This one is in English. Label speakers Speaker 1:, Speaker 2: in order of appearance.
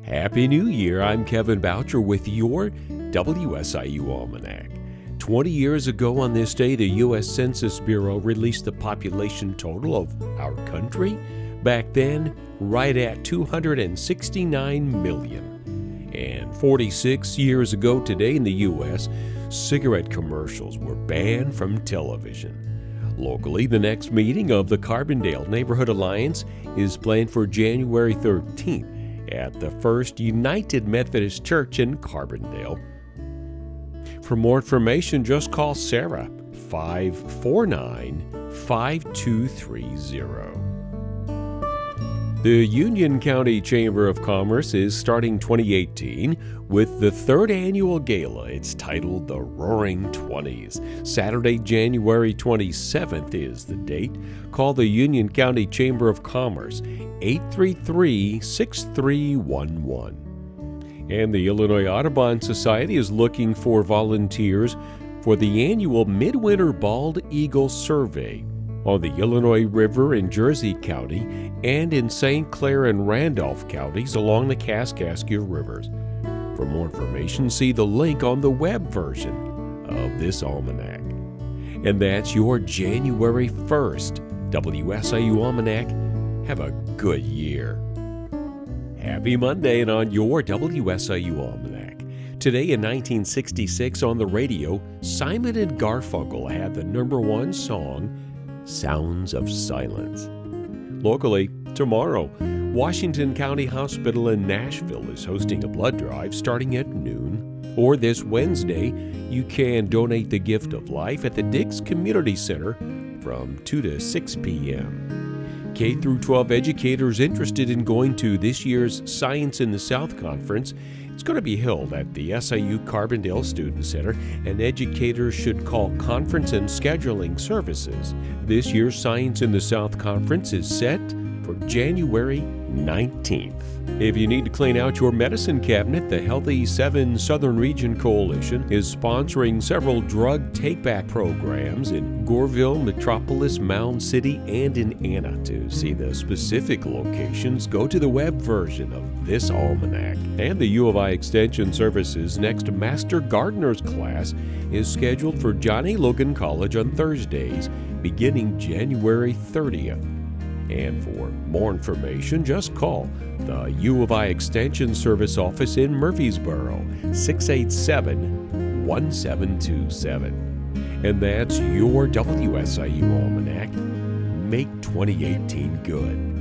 Speaker 1: Happy New Year. I'm Kevin Boucher with your WSIU Almanac. 20 years ago on this day, the U.S. Census Bureau released the population total of our country. Back then, right at 269 million. And 46 years ago today in the U.S., cigarette commercials were banned from television. Locally, the next meeting of the Carbondale Neighborhood Alliance is planned for January 13th at the First United Methodist Church in Carbondale. For more information, just call Sarah, 549-5230. The Union County Chamber of Commerce is starting 2018 with the third annual gala. It's titled The Roaring Twenties. Saturday, January 27th is the date. Call the Union County Chamber of Commerce, 833-6311. And the Illinois Audubon Society is looking for volunteers for the annual Midwinter Bald Eagle Survey on the Illinois River in Jersey County and in St. Clair and Randolph counties along the Kaskaskia Rivers. For more information, see the link on the web version of this almanac. And that's your January 1st WSIU Almanac. Have a good year. Happy Monday, and on your WSIU Almanac. Today in 1966 on the radio, Simon and Garfunkel had the #1 song, Sounds of Silence. Locally, tomorrow, Washington County Hospital in Nashville is hosting a blood drive starting at noon. Or this Wednesday, you can donate the gift of life at the Diggs Community Center from 2 to 6 p.m. K through 12 educators interested in going to this year's Science in the South Conference. It's going to be held at the SIU Carbondale Student Center, and educators should call Conference and Scheduling Services. This year's Science in the South Conference is set for January 19th. If you need to clean out your medicine cabinet, the Healthy 7 Southern Region Coalition is sponsoring several drug take-back programs in Goreville, Metropolis, Mound City, and in Anna. To see the specific locations, go to the web version of this almanac. And the U of I Extension Services' next Master Gardener's class is scheduled for John A. Logan College on Thursdays, beginning January 30th. And for more information, just call the U of I Extension Service office in Murfreesboro, 687-1727. And that's your WSIU Almanac. Make 2018 good.